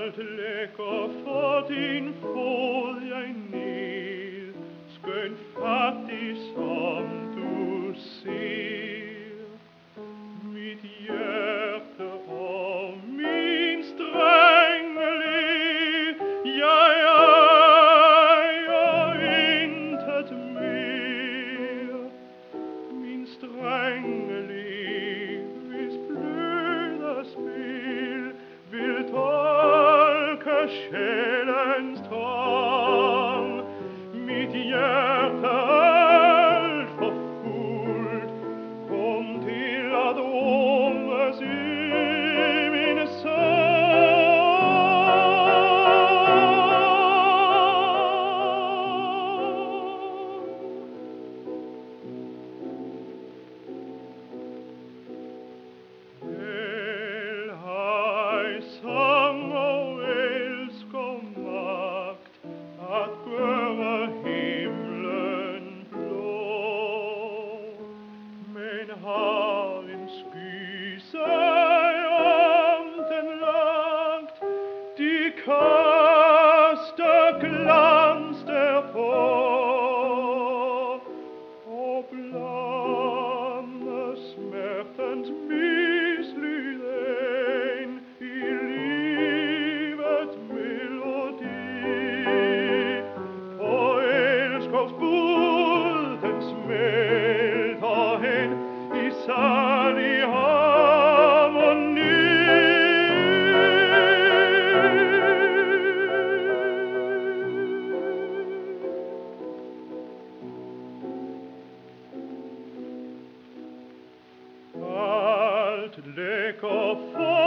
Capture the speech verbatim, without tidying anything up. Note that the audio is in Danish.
Alt lækker for din fod jeg ned, skønt fattig som du ser. Mit hjerte og min strenge liv, jeg ejer intet mere. Min strenge liv, hvis bløde spil vil tolke sjælens trang. Mit hjerte alt for fuldt kom til at rummes i min sang. Vel har jeg sang og elsker magt at gøre himlen blå, men har en sky sig om den lagt, de kaster glans derpå, og blande smertens mislyd ind i livets melodi. På elskovsbud den smelter hen i salig harmoni. Alt lækker for